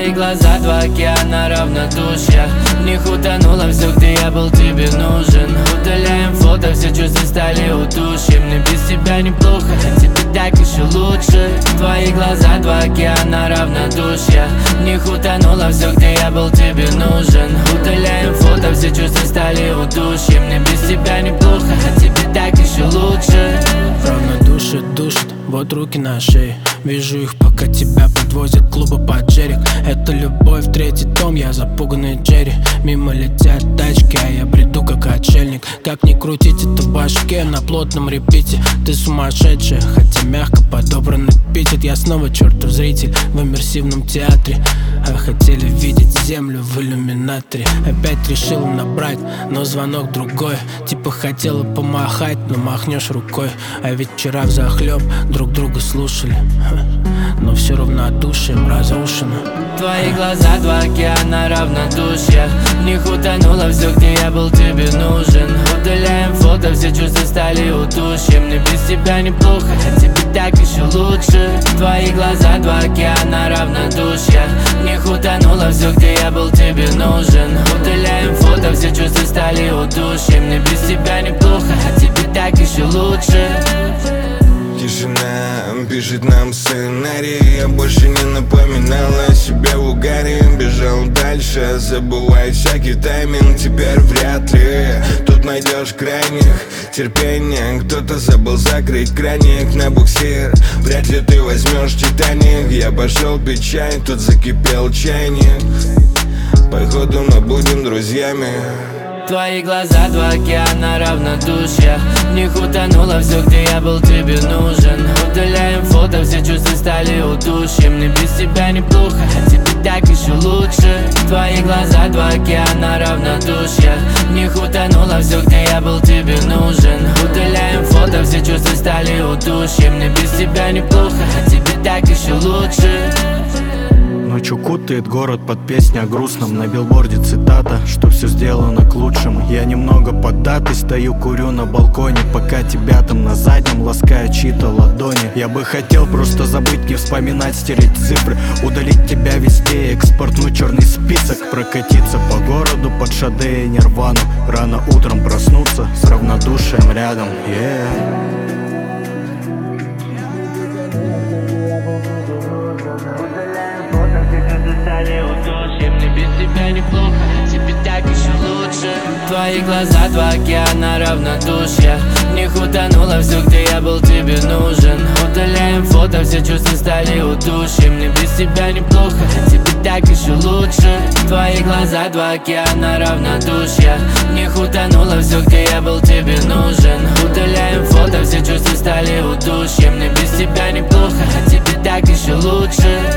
Твои глаза, два океана равнодушия. В них утонуло все, где я был тебе нужен. Удаляем фото, все чувства стали удушьем. Мне без тебя неплохо, а тебе так еще лучше. Твои глаза, два океана равнодушия. В них утонуло все, где я был тебе нужен. Удаляем фото, все чувства стали удушьем. Мне без тебя неплохо, а тебе так еще лучше. Равнодушие душит, вот руки на шее. Вижу их, пока тебя подвозят клуба под Джерик. Это любовь, третий том, я запуганный Джерри. Мимо летят тачки, а я бреду как отшельник. Как ни крутить это в башке на плотном репите. Ты сумасшедшая, хотя мягко подобранный эпитет. Я снова чертов зритель в иммерсивном театре. А хотели видеть землю в иллюминаторе. Опять решила набрать, но звонок другой. Типа хотела помахать, но махнешь рукой. А ведь вчера взахлеб друг друга слушали. Но все равнодушием разрушено. Твои глаза, два океана равнодушия. В них утонуло все, где я был тебе нужен. Удаляем фото, все чувства стали удушьем. Мне без тебя неплохо, а тебе так еще лучше. Твои глаза, два океана равнодушия. В них утонуло все, где я был тебе нужен. Удаляем фото, все чувства стали удушьем. Мне без тебя неплохо, а тебе так еще лучше. Тишина пишет нам сценарий. Я больше не напоминал о себе в угаре. Бежал дальше, забывая всякий тайминг. Теперь вряд ли тут найдешь крайних терпения. Кто-то забыл закрыть краник на буксир. Вряд ли ты возьмешь Титаник. Я пошел пить чай, тут закипел чайник. Походу мы будем друзьями. Твои глаза, два океана равнодушия. В них утонуло все, где я был тебе нужен. Удаляем фото, все чувства стали удушьем. Мне без тебя неплохо, а тебе так еще лучше. Твои глаза, два океана равнодушия. В них утонуло все, где я был тебе нужен. Удаляем фото, все чувства стали удушьем. Мне без тебя неплохо, а тебе так еще лучше. Ночью кутает город под песню о грустном. На билборде цитата, что все сделано к лучшему. Я немного поддатый, стою, курю на балконе, пока тебя там на заднем ласкают чьи-то ладони. Я бы хотел просто забыть, не вспоминать, стереть цифры, удалить тебя везде, экспортнуть черный список. Прокатиться по городу под Шаде и Нирвану. Рано утром проснуться с равнодушием рядом. Мне без тебя неплохо, а тебе так еще лучше. Твои глаза, два океана равнодушия. В них утонуло все, где я был тебе нужен. Удаляем фото, все чувства стали удушьем. Мне без тебя неплохо, а тебе так еще лучше. Твои глаза, два океана равнодушия. В них утонуло все, где я был тебе нужен. Удаляем фото, все чувства стали удушьем. Мне без тебя неплохо, а тебе так еще лучше.